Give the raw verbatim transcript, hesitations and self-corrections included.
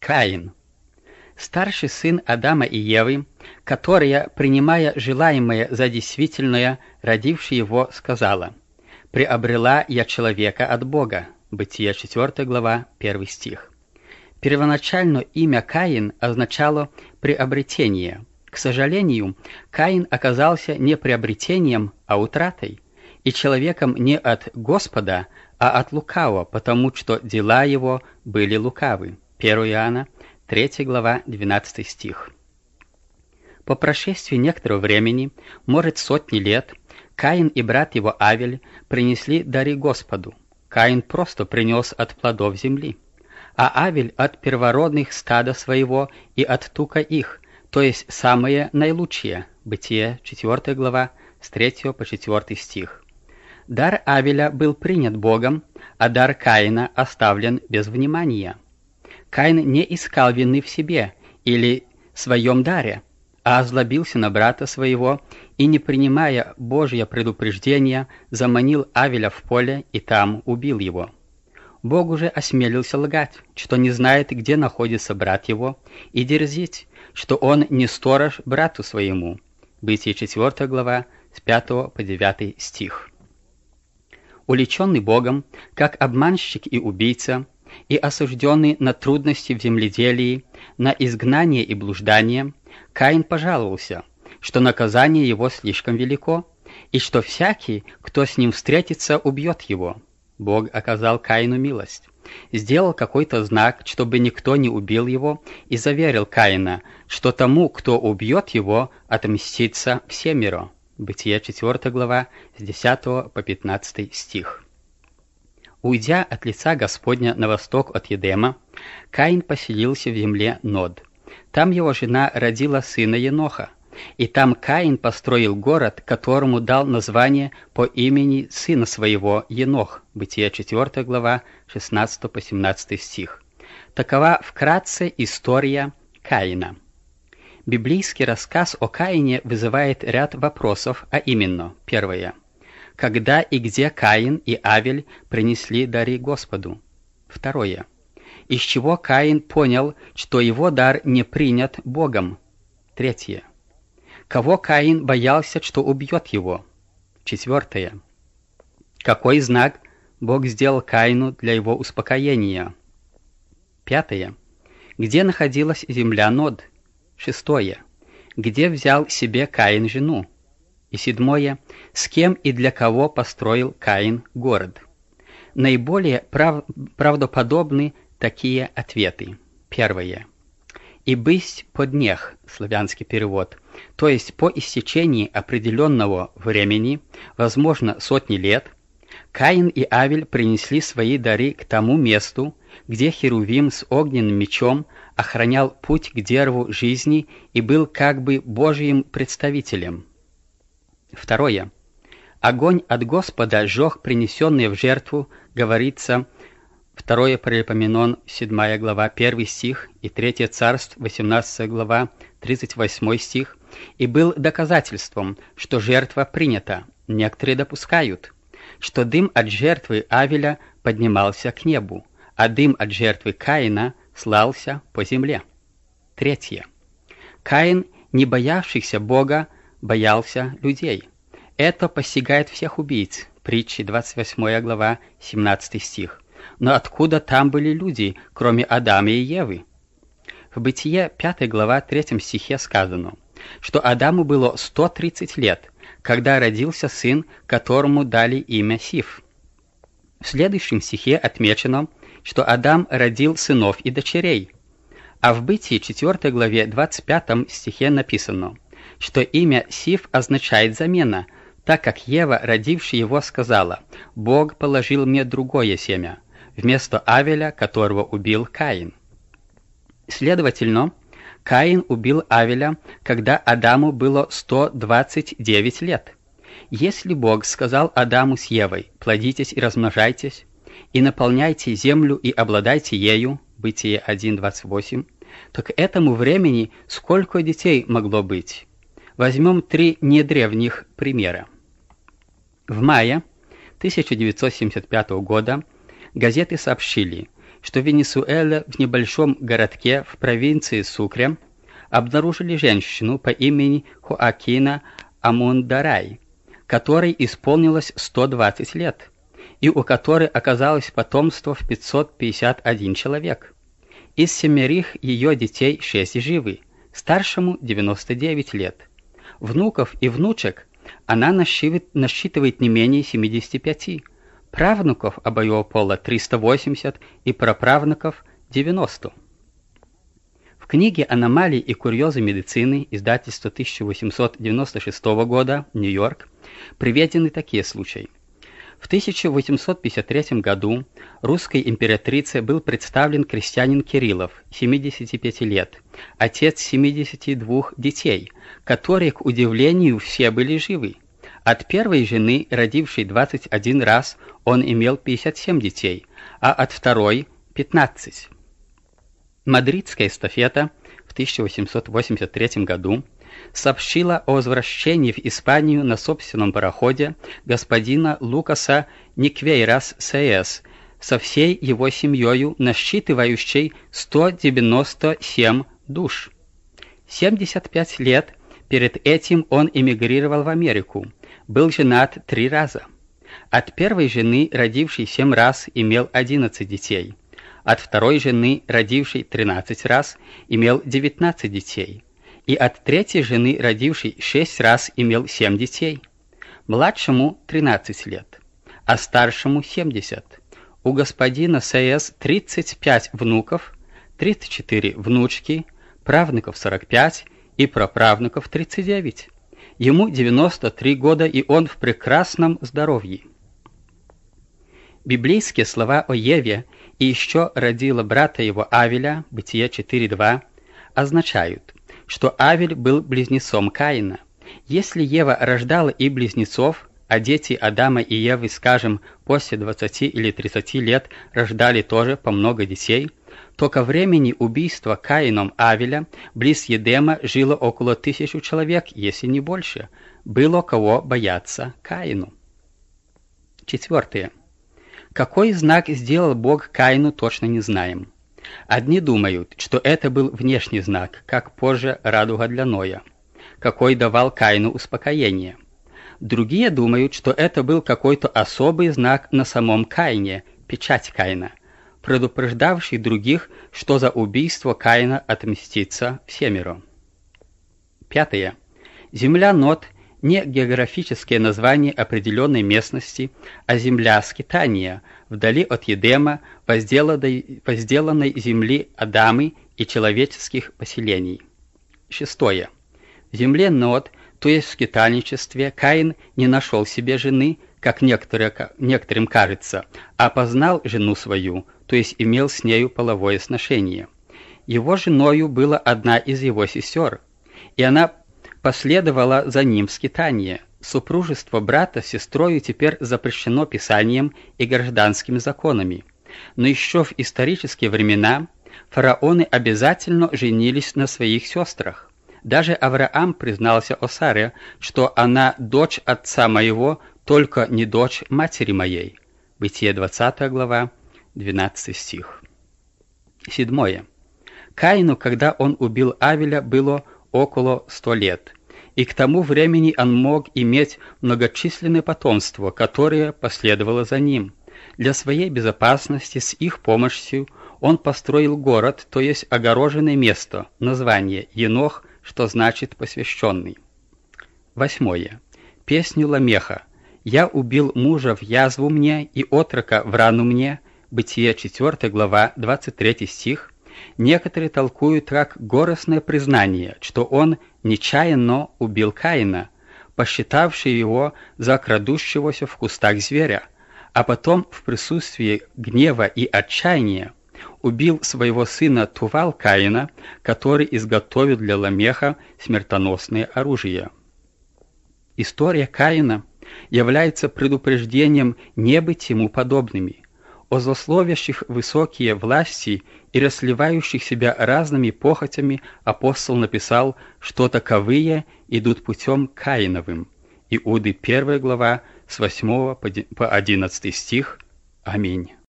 Каин. Старший сын Адама и Евы, которая, принимая желаемое за действительное, родивший его, сказала: «Приобрела я человека от Бога». Бытие четвёртая глава, первый стих. Первоначально имя Каин означало «приобретение». К сожалению, Каин оказался не приобретением, а утратой, и человеком не от Господа, а от лукавого, потому что дела его были лукавы. первое Иоанна, третья глава, двенадцатый стих. По прошествии некоторого времени, может сотни лет, Каин и брат его Авель принесли дары Господу. Каин просто принес от плодов земли, а Авель от первородных стада своего и от тука их, то есть самые наилучшие. Бытие четвёртая глава, с третьего по четвёртый стих. Дар Авеля был принят Богом, а дар Каина оставлен без внимания. Каин не искал вины в себе или своем даре, а озлобился на брата своего и, не принимая Божье предупреждение, заманил Авеля в поле и там убил его. Бог уже осмелился лгать, что не знает, где находится брат его, и дерзить, что он не сторож брату своему. Бытие четвёртая глава, с пятого по девятый стих. Уличенный Богом, как обманщик и убийца, и осужденный на трудности в земледелии, на изгнание и блуждание, Каин пожаловался, что наказание его слишком велико, и что всякий, кто с ним встретится, убьет его. Бог оказал Каину милость, сделал какой-то знак, чтобы никто не убил его, и заверил Каина, что тому, кто убьет его, отмстится всемиро. Бытие четвёртая глава, с десятого по пятнадцатый стих. Уйдя от лица Господня на восток от Едема, Каин поселился в земле Нод. Там его жена родила сына Еноха, и там Каин построил город, которому дал название по имени сына своего Енох. Бытие четвёртая глава, шестнадцатый по семнадцатый стих. Такова вкратце история Каина. Библейский рассказ о Каине вызывает ряд вопросов, а именно: первое. Когда и где Каин и Авель принесли дары Господу? Второе. Из чего Каин понял, что его дар не принят Богом? Третье. Кого Каин боялся, что убьет его? Четвертое. Какой знак Бог сделал Каину для его успокоения? Пятое. Где находилась земля Нод? Шестое. Где взял себе Каин жену? И седьмое. С кем и для кого построил Каин город? Наиболее прав... правдоподобны такие ответы. Первое. «И бысть поднех» — славянский перевод, то есть по истечении определенного времени, возможно, сотни лет, Каин и Авель принесли свои дары к тому месту, где Херувим с огненным мечом охранял путь к дереву жизни и был как бы Божьим представителем. Второе. Огонь от Господа сжег принесенные в жертву, говорится, второе Паралипоменон, седьмая глава, первый стих, и третье Царств, восемнадцатая глава, тридцать восьмой стих, и был доказательством, что жертва принята. Некоторые допускают, что дым от жертвы Авеля поднимался к небу, а дым от жертвы Каина слался по земле. Третье. Каин, не боявшийся Бога, боялся людей. Это постигает всех убийц. Притчи, двадцать восьмая глава, семнадцатый стих. Но откуда там были люди, кроме Адама и Евы? В Бытие, пятая глава, третьем стихе сказано, что Адаму было сто тридцать лет, когда родился сын, которому дали имя Сиф. В следующем стихе отмечено, что Адам родил сынов и дочерей. А в Бытии, четвёртой главе, двадцать пятом стихе написано, что имя Сиф означает «замена», так как Ева, родившая его, сказала: «Бог положил мне другое семя», вместо Авеля, которого убил Каин. Следовательно, Каин убил Авеля, когда Адаму было сто двадцать девять лет. Если Бог сказал Адаму с Евой: «Плодитесь и размножайтесь, и наполняйте землю и обладайте ею», Бытие один двадцать восемь, то к этому времени сколько детей могло быть? Возьмем три недревних примера. В мае тысяча девятьсот семьдесят пятого года газеты сообщили, что в Венесуэле в небольшом городке в провинции Сукре обнаружили женщину по имени Хоакина Амундарай, которой исполнилось сто двадцать лет, и у которой оказалось потомство в пятьсот пятьдесят один человек. Из семерых ее детей шесть живы, старшему девяносто девять лет. Внуков и внучек она насчитывает, насчитывает не менее семидесяти пяти, правнуков обоего пола триста восемьдесят и праправнуков девяносто. В книге «Аномалии и курьезы медицины» издательства тысяча восемьсот девяносто шестого года, Нью-Йорк, приведены такие случаи. В тысяча восемьсот пятьдесят третьем году русской императрице был представлен крестьянин Кириллов, семидесяти пяти лет, отец семидесяти двух детей, которые, к удивлению, все были живы. От первой жены, родившей двадцать один раз, он имел пятьдесят семь детей, а от второй – пятнадцать. Мадридская эстафета в тысяча восемьсот восемьдесят третьем году сообщила о возвращении в Испанию на собственном пароходе господина Лукаса Никвейрас Саэс со всей его семьей, насчитывающей сто девяносто семь душ. семьдесят пять лет перед этим он эмигрировал в Америку, был женат три раза. От первой жены, родившей семь раз, имел одиннадцать детей. От второй жены, родившей тринадцать раз, имел девятнадцать детей. И от третьей жены, родившей шесть раз, имел семь детей. Младшему тринадцать лет, а старшему семьдесят. У господина Саэс тридцать пять внуков, тридцать четыре внучки, правнуков сорок пять и праправнуков тридцать девять. Ему девяносто три года, и он в прекрасном здоровье. Библейские слова о Еве «и еще родила брата его Авеля» Бытие четыре два означают, что Авель был близнецом Каина. Если Ева рождала и близнецов, а дети Адама и Евы, скажем, после двадцати или тридцати лет рождали тоже по много детей, то ко времени убийства Каином Авеля близ Едема жило около тысячи человек, если не больше. Было кого бояться Каину. Четвертое. Какой знак сделал Бог Каину, точно не знаем. Одни думают, что это был внешний знак, как позже радуга для Ноя, какой давал Каину успокоение. Другие думают, что это был какой-то особый знак на самом Каине, печать Каина, предупреждавший других, что за убийство Каина отмстится всемиру. Пятое. Земля Нод – не географическое название определенной местности, а земля скитания, вдали от Едема, возделанной, возделанной земли Адамы и человеческих поселений. Шестое. В земле Нод, то есть в скитальничестве, Каин не нашел себе жены, как некоторые, некоторым кажется, а познал жену свою, то есть имел с нею половое сношение. Его женою была одна из его сестер, и она последовала за ним в скитание. Супружество брата с сестрою теперь запрещено Писанием и гражданскими законами. Но еще в исторические времена фараоны обязательно женились на своих сестрах. Даже Авраам признался о Саре, что она дочь отца моего, только не дочь матери моей. Бытие двадцатая глава, двенадцатый стих. Седьмое. Каину, когда он убил Авеля, было около ста лет, и к тому времени он мог иметь многочисленное потомство, которое последовало за ним. Для своей безопасности с их помощью он построил город, то есть огороженное место, название Енох, что значит посвященный. Восьмое. Песню Ламеха. «Я убил мужа в язву мне и отрока в рану мне» Бытие четвёртая глава, двадцать третий стих. Некоторые толкуют как горестное признание, что он нечаянно убил Каина, посчитавший его за крадущегося в кустах зверя, а потом в присутствии гнева и отчаяния убил своего сына Тувал Каина, который изготовил для Ламеха смертоносное оружие. История Каина является предупреждением не быть ему подобными. О злословящих высокие власти и расливающих себя разными похотями апостол написал, что таковые идут путем Каиновым. Иуды первая глава с восьмого по одиннадцатый стих. Аминь.